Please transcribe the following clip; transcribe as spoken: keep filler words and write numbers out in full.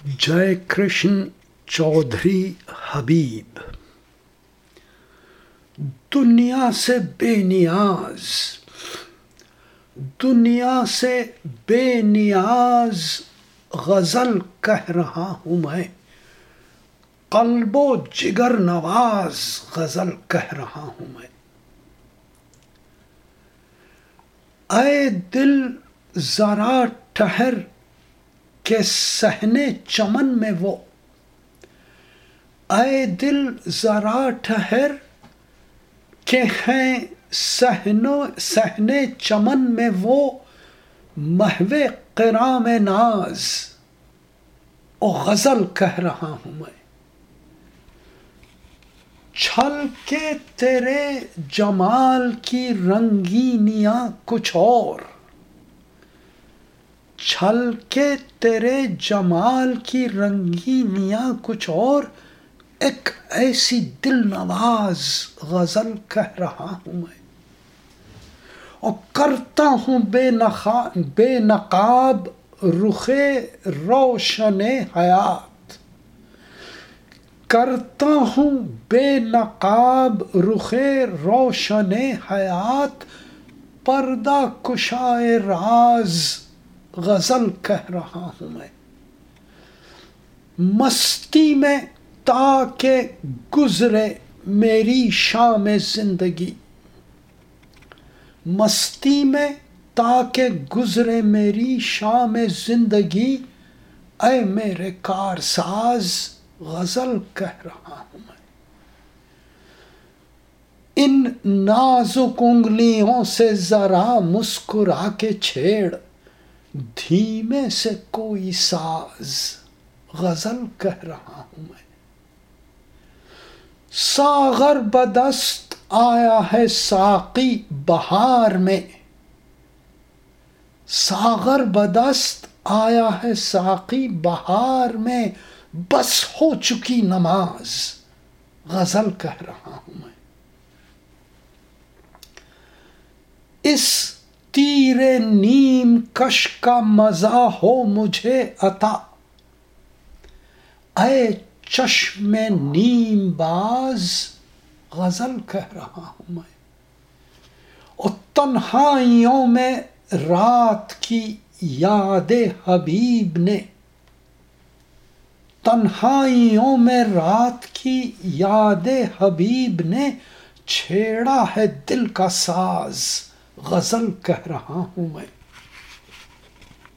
جے کرشن چودھری حبیب. دنیا سے بے نیاز، دنیا سے بے نیاز غزل کہہ رہا ہوں میں، قلب و جگر نواز غزل کہہ رہا ہوں میں. اے دل ذرا ٹھہر کہ صحنے چمن میں وہ، اے دل ذرا ٹھہر کہ ہیں صحنے چمن میں وہ، محو قرام ناز او غزل کہہ رہا ہوں میں. چھل کے تیرے جمال کی رنگینیاں کچھ اور، چھل کے تیرے جمال کی رنگینیاں کچھ اور، ایک ایسی دل نواز غزل کہہ رہا ہوں میں. اور کرتا ہوں بے بے نقاب رخ روشن حیات، کرتا ہوں بے نقاب رخ روشن حیات، پردہ کشائے راز غزل کہہ رہا ہوں میں. مستی میں تاکہ گزرے میری شام زندگی، مستی میں تاکہ گزرے میری شام زندگی، اے میرے کارساز غزل کہہ رہا ہوں میں. ان نازک انگلیوں سے ذرا مسکرا کے چھیڑ، دھیمے سے کوئی ساز غزل کہہ رہا ہوں میں. ساغر بدست آیا ہے ساقی بہار میں، ساغر بدست آیا ہے ساقی بہار میں، بس ہو چکی نماز غزل کہہ رہا ہوں میں. اس تیر نیم کش کا مزہ ہو مجھے عطا، اے چشم نیم باز غزل کہہ رہا ہوں میں. اور تنہائیوں میں رات کی یاد حبیب نے، تنہائیوں میں رات کی یاد حبیب نے، چھیڑا ہے دل کا ساز غزل کہہ رہا ہوں میں.